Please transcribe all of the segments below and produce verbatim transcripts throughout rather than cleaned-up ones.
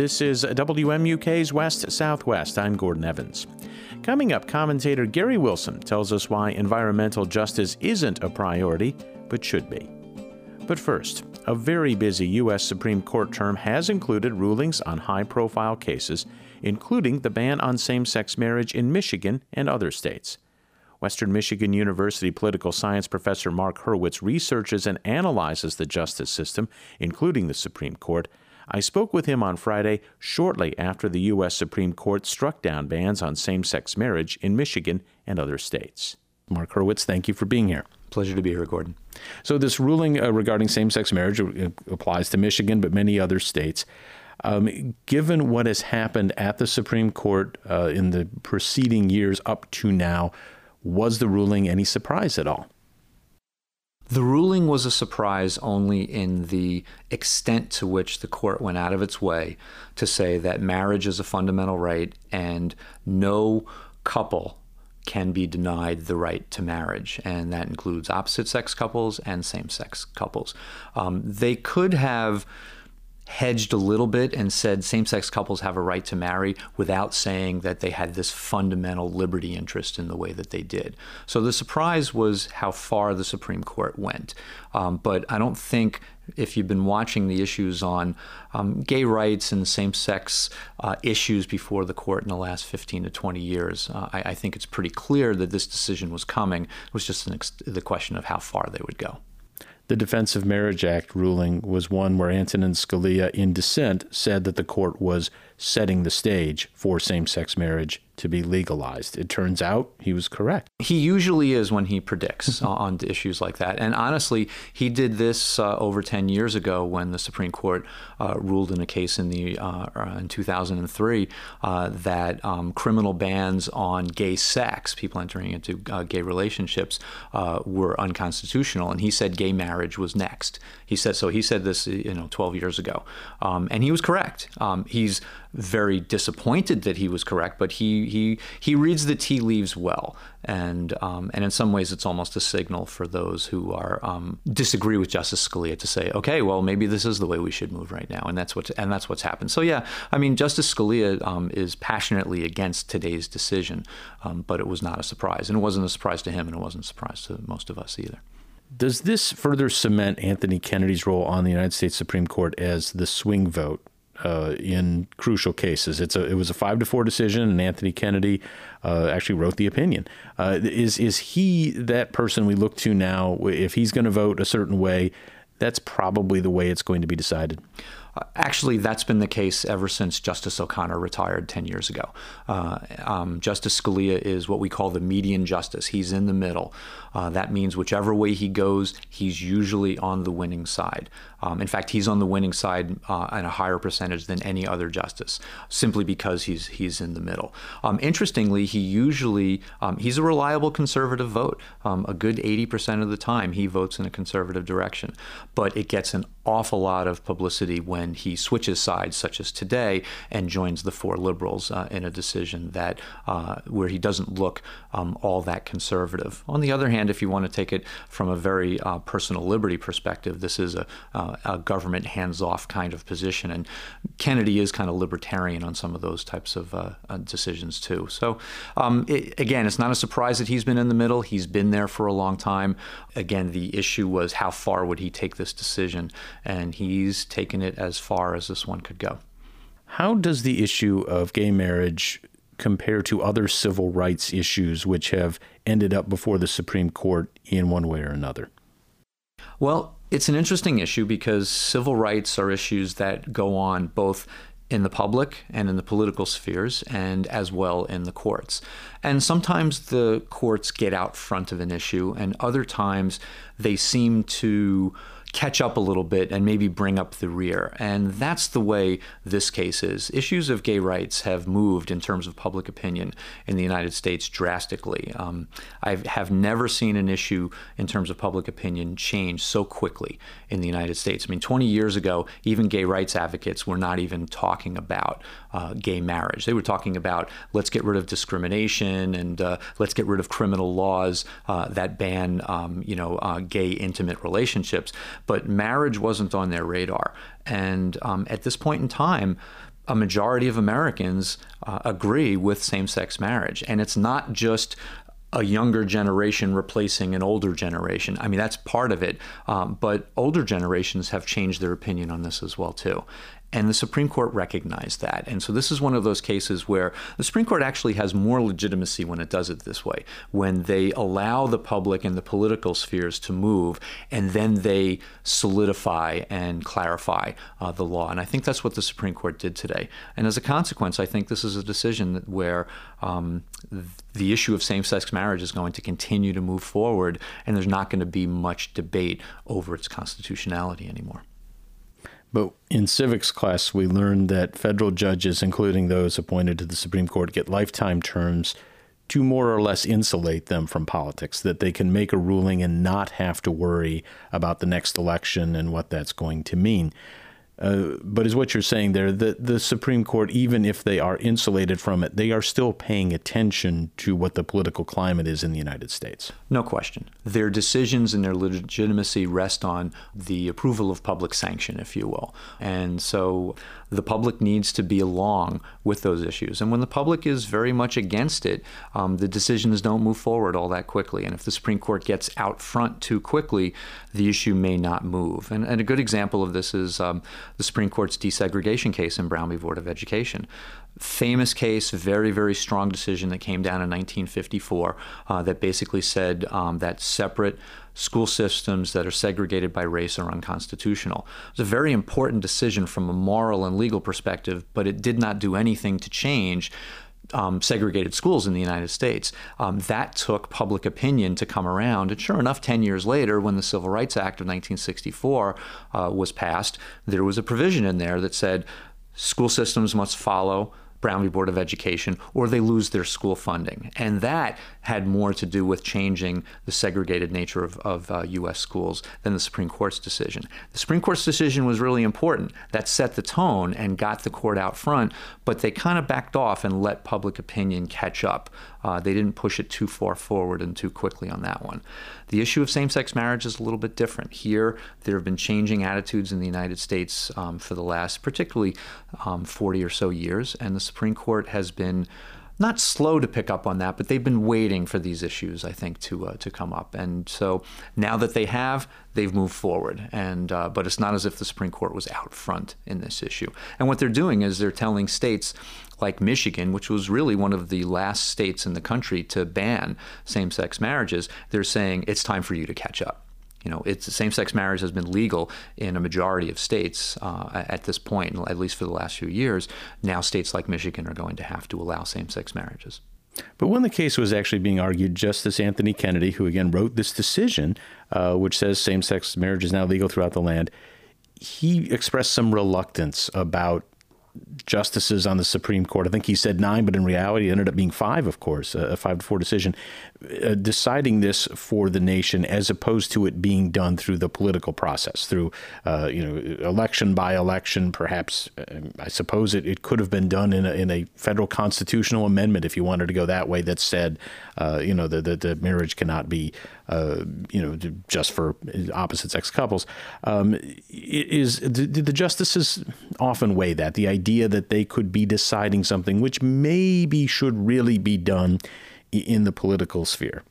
This is W M U K's West Southwest. I'm Gordon Evans. Coming up, commentator Gary Wilson tells us why environmental justice isn't a priority, but should be. But first, a very busy U S Supreme Court term has included rulings on high-profile cases, including the ban on same-sex marriage in Michigan and other states. Western Michigan University political science professor Mark Hurwitz researches and analyzes the justice system, including the Supreme Court. I spoke with him on Friday, shortly after the U S Supreme Court struck down bans on same-sex marriage in Michigan and other states. Mark Hurwitz, thank you for being here. Pleasure to be here, Gordon. So this ruling uh, regarding same-sex marriage applies to Michigan, but many other states. Um, given what has happened at the Supreme Court uh, in the preceding years up to now, was the ruling any surprise at all? The ruling was a surprise only in the extent to which the court went out of its way to say that marriage is a fundamental right and no couple can be denied the right to marriage, and that includes opposite-sex couples and same-sex couples. Um, they could have hedged a little bit and said same-sex couples have a right to marry without saying that they had this fundamental liberty interest in the way that they did. So the surprise was how far the Supreme Court went. Um, but I don't think, if you've been watching the issues on um, gay rights and same-sex uh, issues before the court in the last fifteen to twenty years, uh, I, I think it's pretty clear that this decision was coming. It was just an ex- the question of how far they would go. The Defense of Marriage Act ruling was one where Antonin Scalia, in dissent, said that the court was setting the stage for same-sex marriage to be legalized. It turns out he was correct. He usually is when he predicts on issues like that. And honestly, he did this uh, over ten years ago when the Supreme Court uh, ruled in a case in the uh, in two thousand three uh, that um, criminal bans on gay sex, people entering into uh, gay relationships, uh, were unconstitutional. And he said gay marriage was next. He said so. He said this, you know, twelve years ago, um, and he was correct. Um, he's very disappointed that he was correct, but he he he reads the tea leaves well, and um, and in some ways it's almost a signal for those who are um, disagree with Justice Scalia to say, okay, well maybe this is the way we should move right now, and that's what and that's what's happened. So yeah, I mean Justice Scalia um, is passionately against today's decision, um, but it was not a surprise, and it wasn't a surprise to him, and it wasn't a surprise to most of us either. Does this further cement Anthony Kennedy's role on the United States Supreme Court as the swing vote Uh, in crucial cases? It's a, it was a five to four decision, and Anthony Kennedy uh, actually wrote the opinion. Uh, is is he that person we look to now? If he's going to vote a certain way, that's probably the way it's going to be decided. Uh, actually, that's been the case ever since Justice O'Connor retired ten years ago. Uh, um, Justice Scalia is what we call the median justice. He's in the middle. Uh, that means whichever way he goes, he's usually on the winning side. Um, in fact, he's on the winning side uh, at a higher percentage than any other justice, simply because he's he's in the middle. Um, interestingly, he usually, um, he's a reliable conservative vote. Um, a good eighty percent of the time, he votes in a conservative direction. But it gets an awful lot of publicity when he switches sides, such as today, and joins the four liberals uh, in a decision that uh, where he doesn't look um, all that conservative. On the other hand, if you want to take it from a very uh, personal liberty perspective, this is a, uh, a government hands-off kind of position, and Kennedy is kind of libertarian on some of those types of uh, uh, decisions too. So um, it, again, it's not a surprise that he's been in the middle. He's been there for a long time. Again, the issue was how far would he take this decision, and he's taken it as far as this one could go. How does the issue of gay marriage compare to other civil rights issues which have ended up before the Supreme Court in one way or another? Well, it's an interesting issue because civil rights are issues that go on both in the public and in the political spheres, and as well in the courts. And sometimes the courts get out front of an issue, and other times they seem to catch up a little bit and maybe bring up the rear. And that's the way this case is. Issues of gay rights have moved in terms of public opinion in the United States drastically. Um, I have never seen an issue in terms of public opinion change so quickly in the United States. I mean, twenty years ago, even gay rights advocates were not even talking about uh, gay marriage. They were talking about, let's get rid of discrimination and uh, let's get rid of criminal laws uh, that ban, um, you know, uh, gay intimate relationships. but marriage wasn't on their radar. And um, at this point in time, a majority of Americans uh, agree with same-sex marriage. And it's not just a younger generation replacing an older generation. I mean, that's part of it. Um, but older generations have changed their opinion on this as well, too. And the Supreme Court recognized that. And so this is one of those cases where the Supreme Court actually has more legitimacy when it does it this way, when they allow the public and the political spheres to move, and then they solidify and clarify uh, the law. And I think that's what the Supreme Court did today. And as a consequence, I think this is a decision that where um, the issue of same-sex marriage is going to continue to move forward, and there's not going to be much debate over its constitutionality anymore. But in civics class, we learned that federal judges, including those appointed to the Supreme Court, get lifetime terms to more or less insulate them from politics, that they can make a ruling and not have to worry about the next election and what that's going to mean. Uh, but is what you're saying there, the, the Supreme Court, even if they are insulated from it, they are still paying attention to what the political climate is in the United States? No question. Their decisions and their legitimacy rest on the approval of public sanction, if you will. And so the public needs to be along with those issues. And when the public is very much against it, um, the decisions don't move forward all that quickly. And if the Supreme Court gets out front too quickly, the issue may not move. And, and a good example of this is um, the Supreme Court's desegregation case in Brown v. Board of Education. Famous case, very, very strong decision that came down in nineteen fifty-four uh, that basically said um, that separate school systems that are segregated by race are unconstitutional. It was a very important decision from a moral and legal perspective, but it did not do anything to change Um, segregated schools in the United States. Um, that took public opinion to come around. And sure enough, ten years later, when the Civil Rights Act of nineteen sixty-four uh, was passed, there was a provision in there that said school systems must follow Brown v. Board of Education, or they lose their school funding. And that had more to do with changing the segregated nature of, of uh, U S schools than the Supreme Court's decision. The Supreme Court's decision was really important. That set the tone and got the court out front, but they kind of backed off and let public opinion catch up. Uh, they didn't push it too far forward and too quickly on that one. The issue of same-sex marriage is a little bit different. Here, there have been changing attitudes in the United States um, for the last, particularly um, forty or so years, and the Supreme Court has been not slow to pick up on that, but they've been waiting for these issues, I think, to uh, to come up. And so now that they have, they've moved forward. And uh, but it's not as if the Supreme Court was out front in this issue. And what they're doing is they're telling states like Michigan, which was really one of the last states in the country to ban same-sex marriages, they're saying it's time for you to catch up. You know, it's same-sex marriage has been legal in a majority of states uh, at this point, at least for the last few years. Now states like Michigan are going to have to allow same-sex marriages. But when the case was actually being argued, Justice Anthony Kennedy, who again wrote this decision, uh, which says same-sex marriage is now legal throughout the land, he expressed some reluctance about justices on the Supreme Court. I think he said nine, but in reality it ended up being five, of course, a five to four decision, uh, deciding this for the nation as opposed to it being done through the political process, through, uh, you know, election by election. Perhaps, uh, I suppose it, it could have been done in a, in a federal constitutional amendment if you wanted to go that way that said, uh, you know, that the, the marriage cannot be, uh, you know, just for opposite-sex couples. Um, is did the justices often weigh that, the idea that they could be deciding something which maybe should really be done in the political sphere?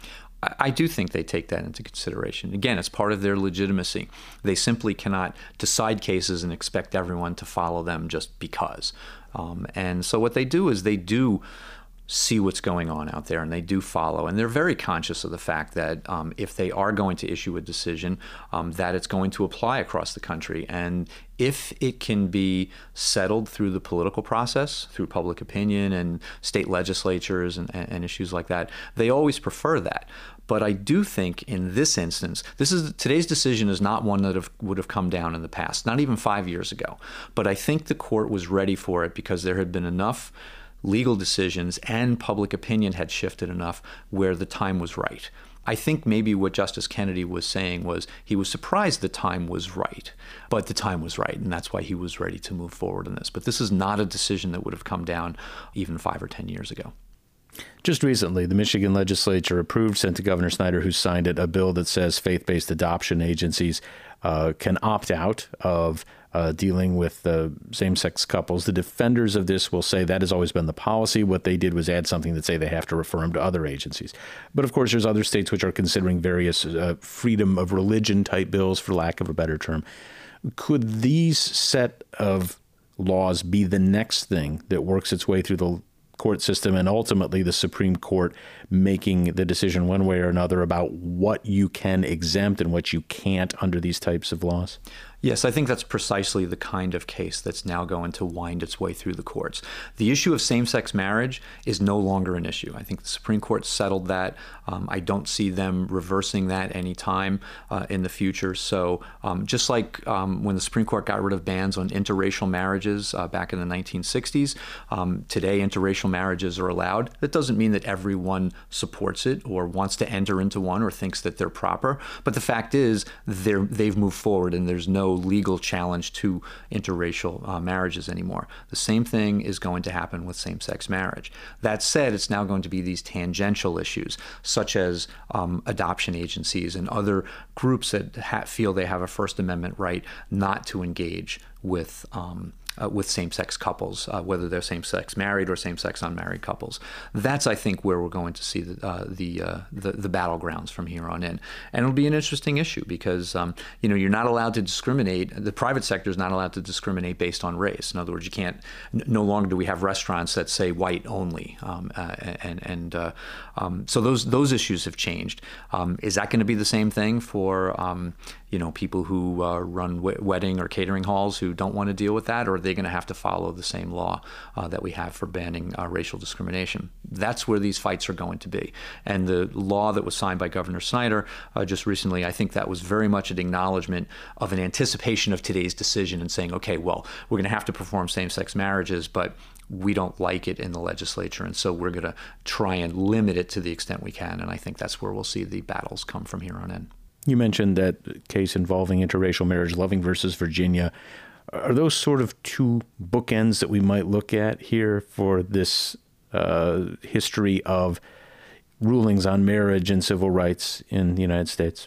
I do think they take that into consideration. Again, it's part of their legitimacy. They simply cannot decide cases and expect everyone to follow them just because. Um, and so what they do is they do see what's going on out there, and they do follow. And they're very conscious of the fact that um, if they are going to issue a decision, um, that it's going to apply across the country. And if it can be settled through the political process, through public opinion and state legislatures and, and issues like that, they always prefer that. But I do think in this instance, this is today's decision is not one that have, would have come down in the past, not even five years ago. But I think the court was ready for it because there had been enough legal decisions and public opinion had shifted enough where the time was right. I think maybe what Justice Kennedy was saying was he was surprised the time was right, but the time was right, and that's why he was ready to move forward in this. But this is not a decision that would have come down even five or ten years ago. Just recently, the Michigan legislature approved, sent to Governor Snyder, who signed it, a bill that says faith-based adoption agencies uh, can opt out of uh, dealing with uh, same-sex couples. The defenders of this will say that has always been the policy. What they did was add something that say they have to refer them to other agencies. But of course, there's other states which are considering various uh, freedom of religion type bills, for lack of a better term. Could these set of laws be the next thing that works its way through the court system and ultimately the Supreme Court making the decision one way or another about what you can exempt and what you can't under these types of laws? Yes, I think that's precisely the kind of case that's now going to wind its way through the courts. The issue of same-sex marriage is no longer an issue. I think the Supreme Court settled that. Um, I don't see them reversing that anytime uh, in the future. So um, just like um, when the Supreme Court got rid of bans on interracial marriages uh, back in the nineteen sixties, um, today interracial marriages are allowed. That doesn't mean that everyone supports it or wants to enter into one or thinks that they're proper. But the fact is they're, they've moved forward and there's no legal challenge to interracial uh, marriages anymore. The same thing is going to happen with same-sex marriage. That said, it's now going to be these tangential issues, such as um, adoption agencies and other groups that ha- feel they have a First Amendment right not to engage with um, Uh, with same-sex couples, uh, whether they're same-sex married or same-sex unmarried couples. That's, I think, where we're going to see the uh, the, uh, the the battlegrounds from here on in, and it'll be an interesting issue because um, you know you're not allowed to discriminate. The private sector is not allowed to discriminate based on race. In other words, you can't. N- no longer do we have restaurants that say white only, um, uh, and and uh, um, so those those issues have changed. Um, is that going to be the same thing for um, you know people who uh, run w- wedding or catering halls who don't want to deal with that, or they're going to have to follow the same law uh, that we have for banning uh, racial discrimination? That's where these fights are going to be. And the law that was signed by Governor Snyder uh, just recently, I think that was very much an acknowledgement of an anticipation of today's decision and saying, okay, well, we're going to have to perform same-sex marriages, but we don't like it in the legislature, and so we're going to try and limit it to the extent we can. And I think that's where we'll see the battles come from here on in. You mentioned that case involving interracial marriage, Loving versus Virginia. Are those sort of two bookends that we might look at here for this uh, history of rulings on marriage and civil rights in the United States?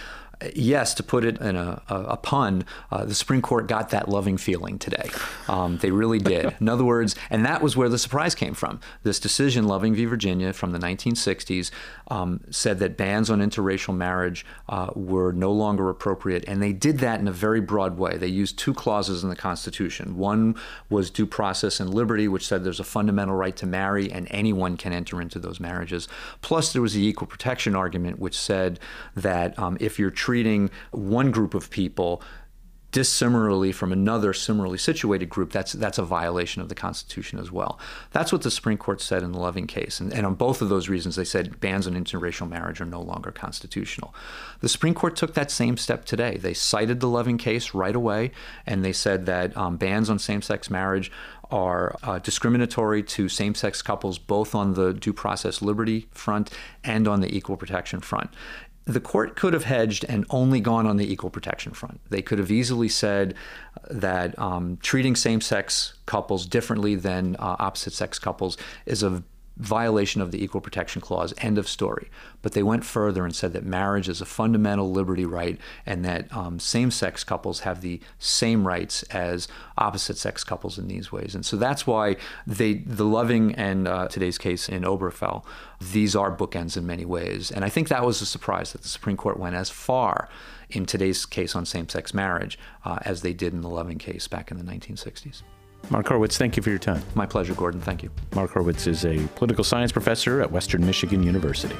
Yes, to put it in a, a, a pun, uh, the Supreme Court got that loving feeling today. Um, they really did. In other words, and that was where the surprise came from. This decision, Loving v. Virginia from the nineteen sixties, um, said that bans on interracial marriage uh, were no longer appropriate, and they did that in a very broad way. They used two clauses in the Constitution. One was due process and liberty, which said there's a fundamental right to marry, and anyone can enter into those marriages. Plus, there was the equal protection argument, which said that um, if you're treating one group of people dissimilarly from another similarly situated group, that's that's a violation of the Constitution as well. That's what the Supreme Court said in the Loving case. And, and on both of those reasons, they said bans on interracial marriage are no longer constitutional. The Supreme Court took that same step today. They cited the Loving case right away, and they said that um, bans on same-sex marriage are uh, discriminatory to same-sex couples, both on the due process liberty front and on the equal protection front. The court could have hedged and only gone on the equal protection front. They could have easily said that um, treating same-sex couples differently than uh, opposite-sex couples is a violation of the Equal Protection Clause, end of story. But they went further and said that marriage is a fundamental liberty right, and that um, same-sex couples have the same rights as opposite-sex couples in these ways. And so that's why they, the Loving and uh, today's case in Obergefell, these are bookends in many ways. And I think that was a surprise that the Supreme Court went as far in today's case on same-sex marriage uh, as they did in the Loving case back in the nineteen sixties. Mark Horowitz, thank you for your time. My pleasure, Gordon. Thank you. Mark Horowitz is a political science professor at Western Michigan University.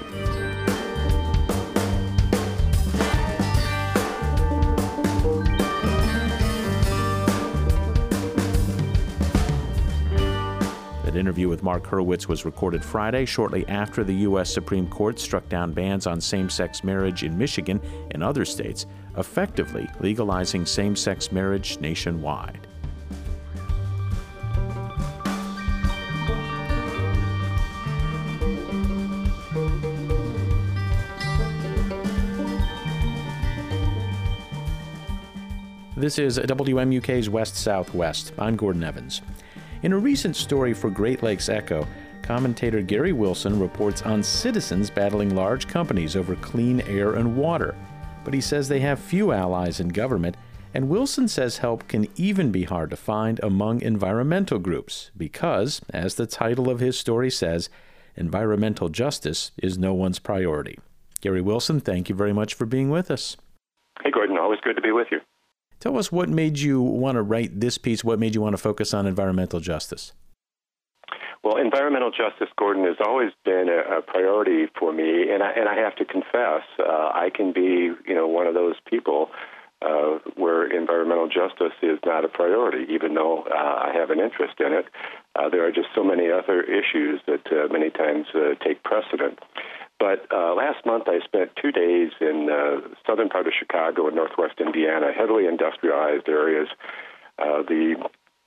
That interview with Mark Horowitz was recorded Friday, shortly after the U S Supreme Court struck down bans on same-sex marriage in Michigan and other states, effectively legalizing same-sex marriage nationwide. This is W M U K's West Southwest. I'm Gordon Evans. In a recent story for Great Lakes Echo, commentator Gary Wilson reports on citizens battling large companies over clean air and water. But he says they have few allies in government, and Wilson says help can even be hard to find among environmental groups because, as the title of his story says, environmental justice is no one's priority. Gary Wilson, thank you very much for being with us. Hey, Gordon, always good to be with you. Tell us what made you want to write this piece, what made you want to focus on environmental justice? Well, environmental justice, Gordon, has always been a, a priority for me, and I, and I have to confess, uh, I can be, you know, one of those people uh, where environmental justice is not a priority, even though uh, I have an interest in it. Uh, there are just so many other issues that uh, many times uh, take precedent. But uh, last month I spent two days in uh, southern part of Chicago and northwest Indiana, heavily industrialized areas. Uh, the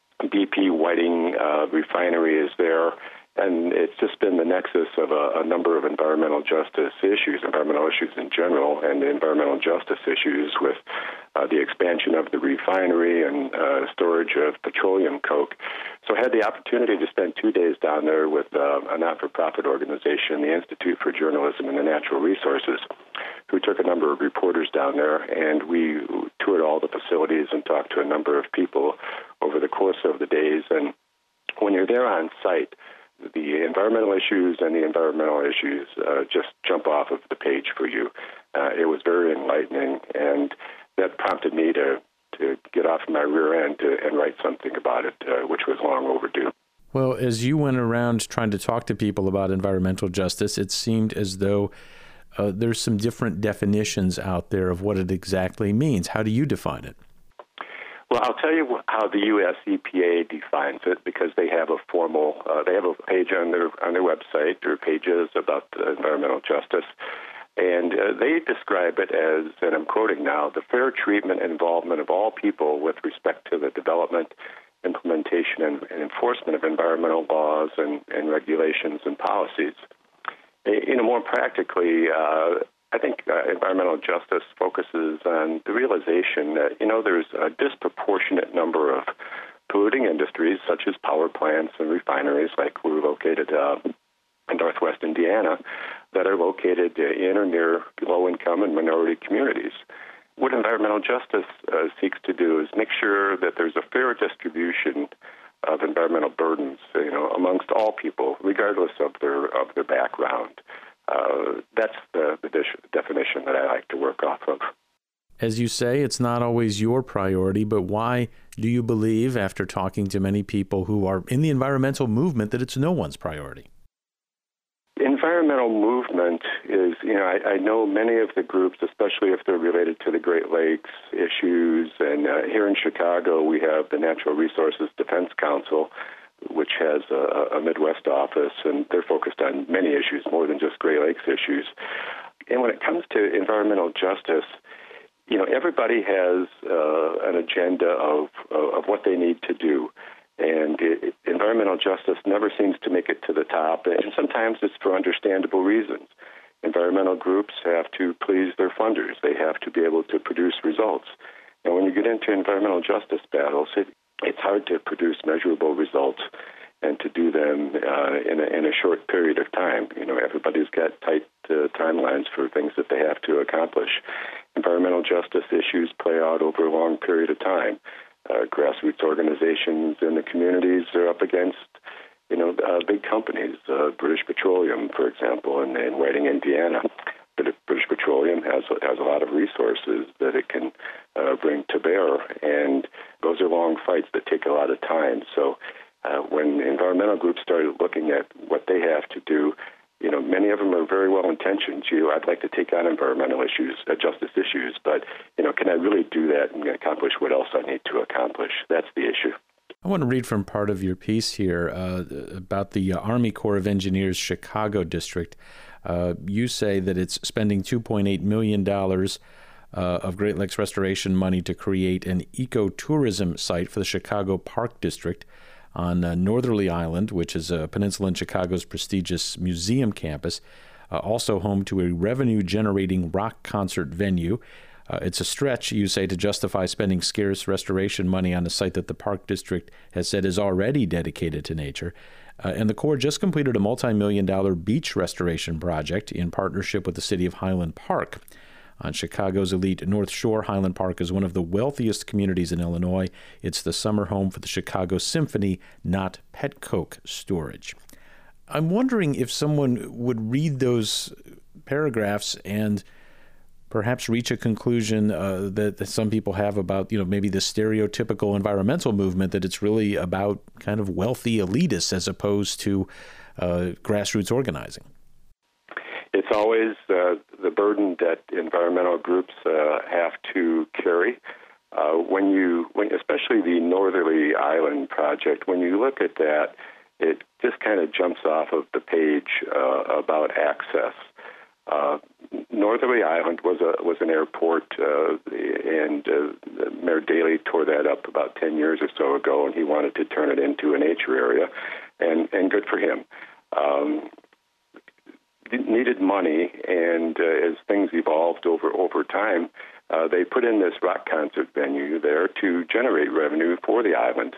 B P Whiting uh, refinery is there, and it's just been the nexus of a, a number of environmental justice issues, environmental issues in general, and environmental justice issues with uh, the expansion of the refinery and uh, storage of petroleum coke. So I had the opportunity to spend two days down there with uh, a not-for-profit organization, the Institute for Journalism and the Natural Resources, who took a number of reporters down there, and we toured all the facilities and talked to a number of people over the course of the days. And when you're there on site, the environmental issues and the environmental issues uh, just jump off of the page for you. Uh, it was very enlightening, and that prompted me to, to get off my rear end to, and write something about it, uh, which was long overdue. Well, as you went around trying to talk to people about environmental justice, it seemed as though uh, there's some different definitions out there of what it exactly means. How do you define it? Well, I'll tell you how the U S E P A defines it, because they have a formal, uh, they have a page on their on their website, or pages about uh, environmental justice, and uh, they describe it as, and I'm quoting now, the fair treatment and involvement of all people with respect to the development, implementation, and, and enforcement of environmental laws and, and regulations and policies. You know, more practically, uh, I think uh, environmental justice focuses on the realization that, you know, there's a disproportionate number of polluting industries, such as power plants and refineries, like we're located uh, in northwest Indiana, that are located in or near low-income and minority communities. What environmental justice uh, seeks to do is make sure that there's a fair distribution of environmental burdens, you know, amongst all people, regardless of their of their background. Uh, that's the, the de- definition that I like to work off of. As you say, it's not always your priority, but why do you believe, after talking to many people who are in the environmental movement, that it's no one's priority? Environmental movement is, you know, I, I know many of the groups, especially if they're related to the Great Lakes issues, and uh, here in Chicago we have the Natural Resources Defense Council, which has a, a Midwest office, and they're focused on many issues, more than just Great Lakes issues. And when it comes to environmental justice, you know, everybody has uh, an agenda of, of what they need to do. And it, environmental justice never seems to make it to the top, and sometimes it's for understandable reasons. Environmental groups have to please their funders. They have to be able to produce results. And when you get into environmental justice battles, it, it's hard to produce measurable results and to do them uh, in, a, in a short period of time. You know, everybody's got tight uh, timelines for things that they have to accomplish. Environmental justice issues play out over a long period of time. Uh, grassroots organizations in the communities are up against, you know, uh, big companies. Uh, British Petroleum, for example, in, in Whiting, Indiana. British Petroleum has has a lot of resources that it can uh, bring to bear, and those are long fights that take a lot of time. So uh, when environmental groups started looking at what they have to do, you know, many of them are very well-intentioned. You know, I'd like to take on environmental issues, uh, justice issues, but, you know, can I really do that and accomplish what else I need to accomplish? That's the issue. I want to read from part of your piece here uh, about the uh, Army Corps of Engineers Chicago District. Uh, you say that it's spending two point eight million dollars uh, of Great Lakes restoration money to create an ecotourism site for the Chicago Park District on uh, Northerly Island, which is a peninsula in Chicago's prestigious museum campus, uh, also home to a revenue-generating rock concert venue. Uh, it's a stretch, you say, to justify spending scarce restoration money on a site that the Park District has said is already dedicated to nature. Uh, and the Corps just completed a multi-million dollar beach restoration project in partnership with the city of Highland Park. On Chicago's elite North Shore, Highland Park is one of the wealthiest communities in Illinois. It's the summer home for the Chicago Symphony, not Petcoke Storage. I'm wondering if someone would read those paragraphs and perhaps reach a conclusion uh, that, that some people have about, you know, maybe the stereotypical environmental movement, that it's really about kind of wealthy elitists as opposed to uh, grassroots organizing. It's always uh, the burden that environmental groups uh, have to carry. Uh, when you, when, especially the Northerly Island project, when you look at that, it just kind of jumps off of the page uh, about access. Uh, Northerly Island was a was an airport, uh, and uh, Mayor Daley tore that up about ten years or so ago, and he wanted to turn it into a nature area, and, and good for him. Um, needed money, and uh, as things evolved over, over time, uh, they put in this rock concert venue there to generate revenue for the island.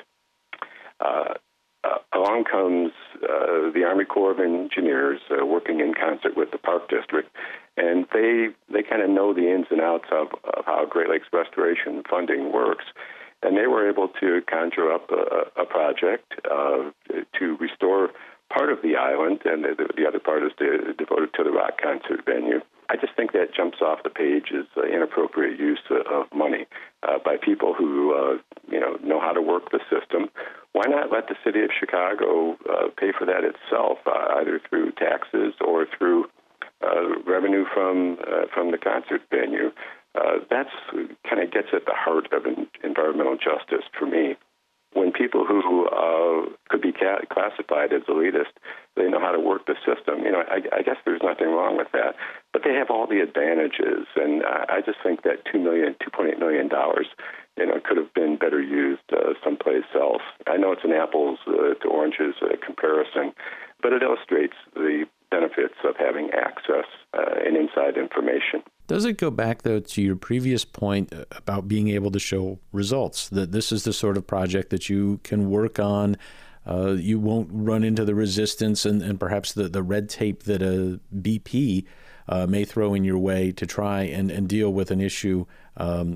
Uh, Uh, along comes uh, the Army Corps of Engineers uh, working in concert with the Park District, and they they kind of know the ins and outs of, of how Great Lakes restoration funding works, and they were able to conjure up a, a project uh, to restore part of the island, and the, the other part is de- devoted to the rock concert venue. I just think that jumps off the page as uh, inappropriate use of money uh, by people who uh, you know know how to work the system. Why not let the city of Chicago uh, pay for that itself, uh, either through taxes or through uh, revenue from uh, from the concert venue? Uh, that's kind of gets at the heart of an environmental justice for me. When people who uh, could be ca- classified as elitist, they know how to work the system. You know, I, I guess there's nothing wrong with that, but they have all the advantages, and I, I just think that two million, two point eight million dollars, you know, could have been better used uh, someplace else. I know it's an apples uh, to oranges uh, comparison, but it illustrates the benefits of having access uh, and inside information. Does it go back, though, to your previous point about being able to show results, that this is the sort of project that you can work on, uh, you won't run into the resistance and, and perhaps the, the red tape that a B P uh, may throw in your way to try and, and deal with an issue um,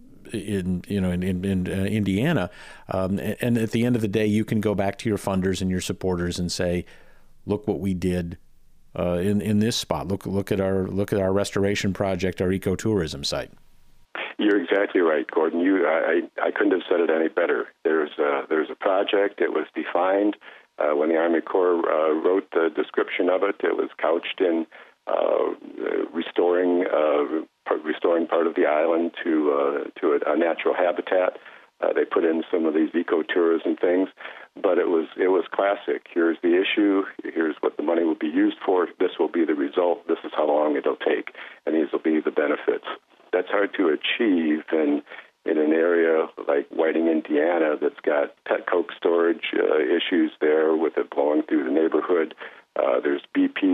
in, you know, in, in, in uh, Indiana. Um, and, and at the end of the day, you can go back to your funders and your supporters and say, look what we did Uh, in in this spot. Look look at our look at our restoration project, our ecotourism site. You're exactly right, Gordon. You I, I couldn't have said it any better. There's a, there's a project. It was defined uh, when the Army Corps uh, wrote the description of it. It was couched in uh, restoring uh, part, restoring part of the island to uh, to a, a natural habitat. Uh, they put in some of these ecotourism things, but it was it was classic. Here's the issue. Here's what the money will be used for. This will be the result. This is how long it'll take, and these will be the benefits. That's hard to achieve in in an area like Whiting, Indiana, that's got petcoke storage uh, issues there, with it blowing through the neighborhood. Uh, there's B P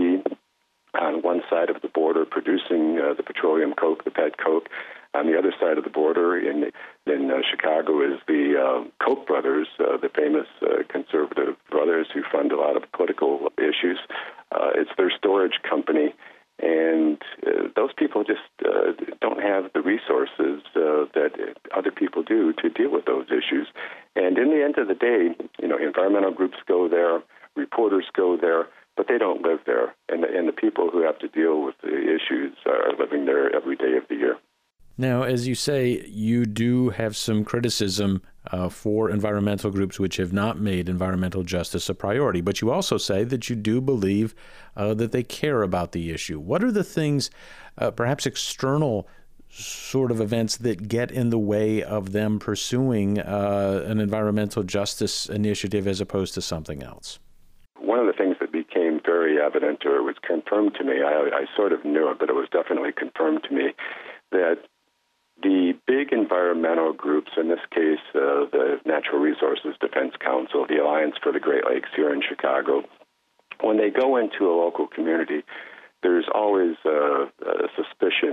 on one side of the border producing uh, the petroleum coke, the petcoke. On the other side of the border in in uh, Chicago is the uh, Koch brothers, uh, the famous uh, conservative brothers who fund a lot of political issues. Uh, it's their storage company, and uh, those people just uh, don't have the resources uh, that other people do to deal with those issues. And in the end of the day, you know, environmental groups go there, reporters go there, but they don't live there. And the, and the people who have to deal with the issues are living there every day of the year. Now, as you say, you do have some criticism uh, for environmental groups which have not made environmental justice a priority, but you also say that you do believe uh, that they care about the issue. What are the things, uh, perhaps external sort of events, that get in the way of them pursuing uh, an environmental justice initiative as opposed to something else? One of the things that became very evident, or was confirmed to me, I, I sort of knew it, but it was definitely confirmed to me, that the big environmental groups, in this case, uh, the Natural Resources Defense Council, the Alliance for the Great Lakes here in Chicago, when they go into a local community, there's always a, a suspicion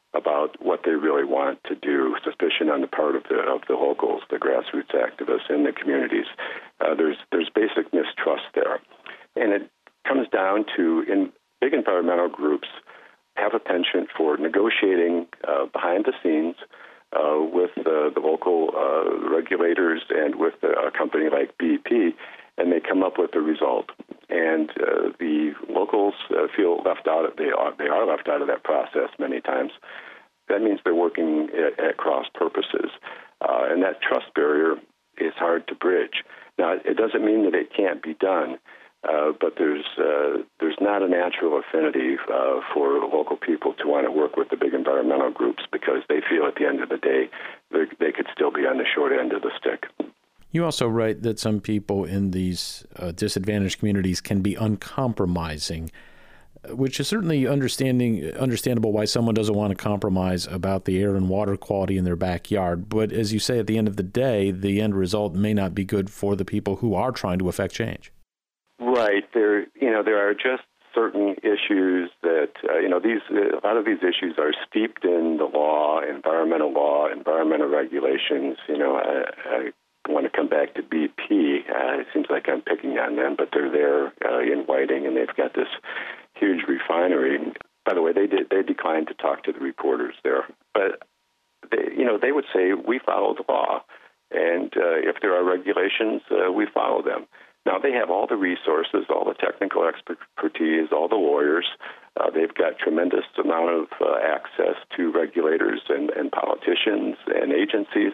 about what they really want to do, suspicion on the part of the of the locals, the grassroots activists in the communities. Uh, there's there's basic mistrust there. And it comes down to, in big environmental groups, have a penchant for negotiating uh, behind the scenes uh, with uh, the local uh, regulators and with a company like B P, and they come up with a result. And uh, the locals uh, feel left out of, they are, they are left out of that process many times. That means they're working at, at cross purposes. Uh, and that trust barrier is hard to bridge. Now, it doesn't mean that it can't be done, uh, but there's uh, there's not a natural affinity uh, for local people to want to work with the big environmental groups because they feel at the end of the day they could still be on the short end of the stick. You also write that some people in these uh, disadvantaged communities can be uncompromising, which is certainly understanding understandable why someone doesn't want to compromise about the air and water quality in their backyard. But as you say, at the end of the day, the end result may not be good for the people who are trying to affect change. Right. There, you know, there are just certain issues that, uh, you know, these a lot of these issues are steeped in the law, environmental law, environmental regulations. You know, I, I want to come back to B P. Uh, it seems like I'm picking on them, but they're there uh, in Whiting, and they've got this huge refinery. By the way, they did they declined to talk to the reporters there, but they, you know, they would say we follow the law, and uh, if there are regulations, uh, we follow them. Now they have all the resources, all the technical expertise, all the lawyers. Uh, they've got tremendous amount of uh, access to regulators and, and politicians and agencies.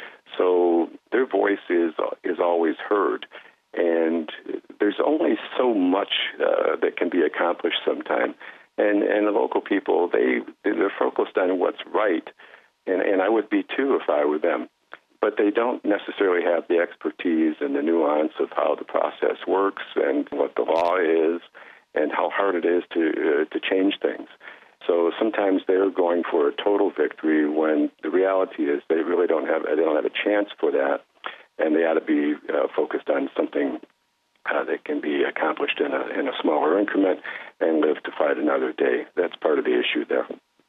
So their voice is is always heard, and there's only so much uh, that can be accomplished sometime. And and the local people, they they're focused on what's right, and and I would be too if I were them. But they don't necessarily have the expertise and the nuance of how the process works and what the law is and how hard it is to uh, to change things. So sometimes they're going for a total victory when the reality is they really don't have they don't have a chance for that, and they ought to be uh, focused on something uh, that can be accomplished in a in a smaller increment and live to fight another day. That's part of the issue there.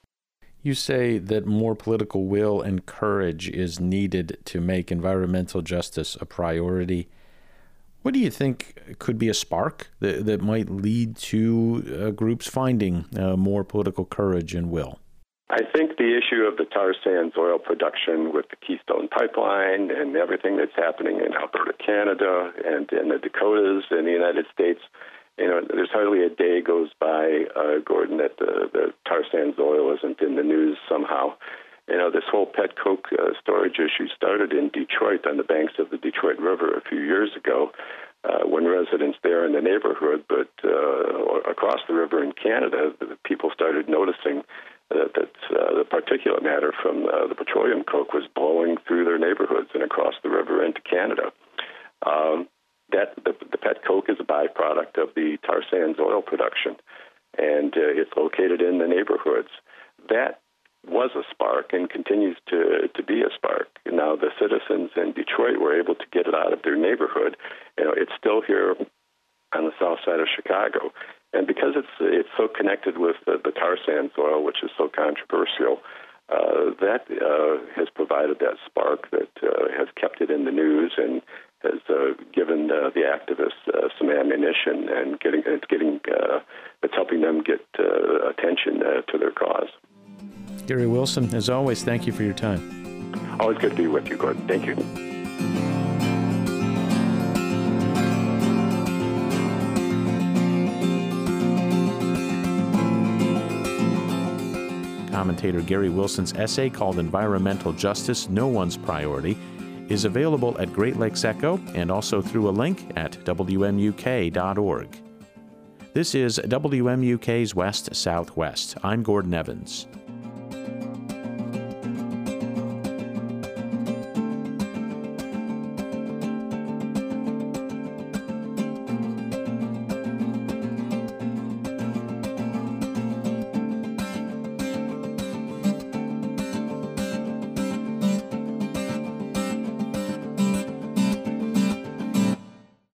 You say that more political will and courage is needed to make environmental justice a priority. What do you think could be a spark that, that might lead to uh, groups finding uh, more political courage and will? I think the issue of the tar sands oil production with the Keystone Pipeline and everything that's happening in Alberta, Canada, and in the Dakotas in the United States, you know, there's hardly a day goes by, uh, Gordon, that the, the tar sands oil isn't in the news somehow. You know, this whole pet coke uh, storage issue started in Detroit on the banks of the Detroit River a few years ago uh, when residents there in the neighborhood, but uh, across the river in Canada, the people started noticing that, that uh, the particulate matter from uh, the petroleum coke was blowing through their neighborhoods and across the river into Canada. Um, that the, the pet coke is a byproduct of the tar sands oil production, and uh, it's located in the neighborhoods. That was a spark and continues to, to be a spark. Now the citizens in Detroit were able to get it out of their neighborhood. You know, it's still here on the south side of Chicago. And because it's it's so connected with the, the tar sands oil, which is so controversial, uh, that uh, has provided that spark that uh, has kept it in the news and has uh, given uh, the activists uh, some ammunition and getting it's getting uh, it's helping them get uh, attention uh, to their cause. Gary Wilson, as always, thank you for your time. Always good to be with you, Gordon. Thank you. Commentator Gary Wilson's essay called Environmental Justice, No One's Priority is available at Great Lakes Echo and also through a link at W M U K dot org. This is W M U K's West Southwest. I'm Gordon Evans.